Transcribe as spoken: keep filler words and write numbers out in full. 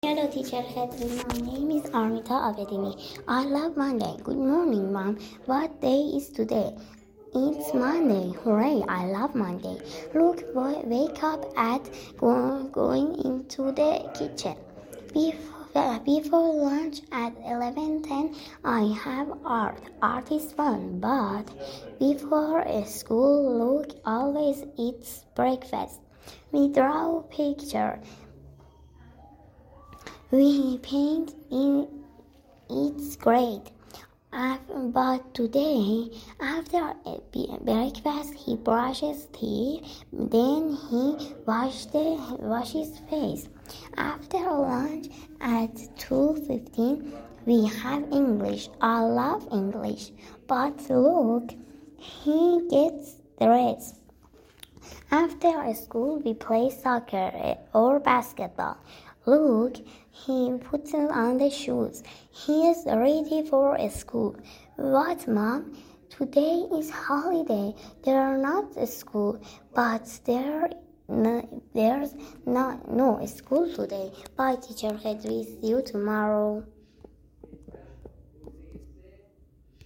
Hello, teacher Hedri. My name is Armita Avedini. I love Monday. Good morning, Mom. What day is today? It's Monday. Hooray, I love Monday. Look, boy, wake up at go, going into the kitchen. Before, before lunch at eleven ten, I have art. Art is fun, but before school, look, always eats breakfast. We draw a picture. We paint in it's great. But today, after breakfast, he brushes teeth, then he wash the, washes face. After lunch at two fifteen, we have English. I love English. But look, he gets dressed. After school, we play soccer or basketball. Look, he puts on the shoes. He is ready for school. What, Mom? Today is holiday. There are not a school, but there no, there's not no school today. Bye, Teacher Hedri. See you tomorrow.